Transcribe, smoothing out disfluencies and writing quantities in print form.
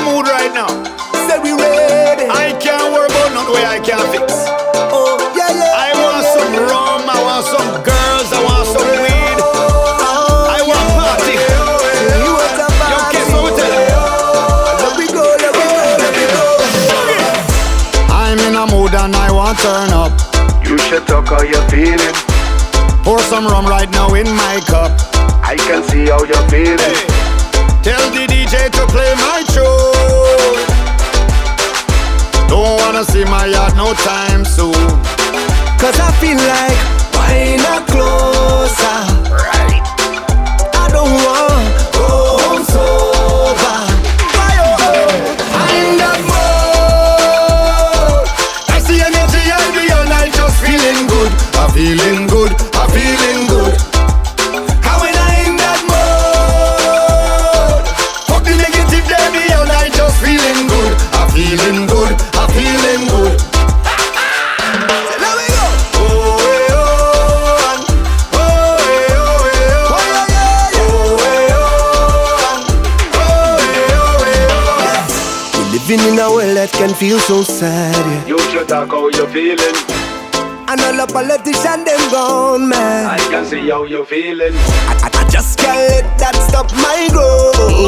mood right now. Say we ready. I can't worry about none way I can't fix. Oh, yeah, yeah. I want some rum, I want some girls, I want some weed. I want party. You want some party? Yo, guess what we tell you? Let me go, let me go, let me go. I'm in a mood and I want turn up. You should talk how you're feeling. Pour some rum right now in my cup. I can see how you're feeling. Hey, tell the DJ to play my tune. Don't wanna see my yard no time soon. Cause I feel like why not closer? Right. I don't want go home sober. Why I'm in that mode. That's the energy I be all night just feeling good. I'm feeling good, I'm feeling good. How when I in that mode? Fuck the negative day be all night just feeling good. I'm feeling good, I'm feeling good. So let me go. Oh, eh, oh, and oh, eh, oh, eh, oh. Oh, yeah, yeah, Oh, eh, oh, and oh, eh, oh, eh, oh. yeah. We living in a world that can feel so sad, yeah. You should talk how you're feeling. And all the politicians them gone mad. I can see how you're feeling. I just can't let that stop my growth.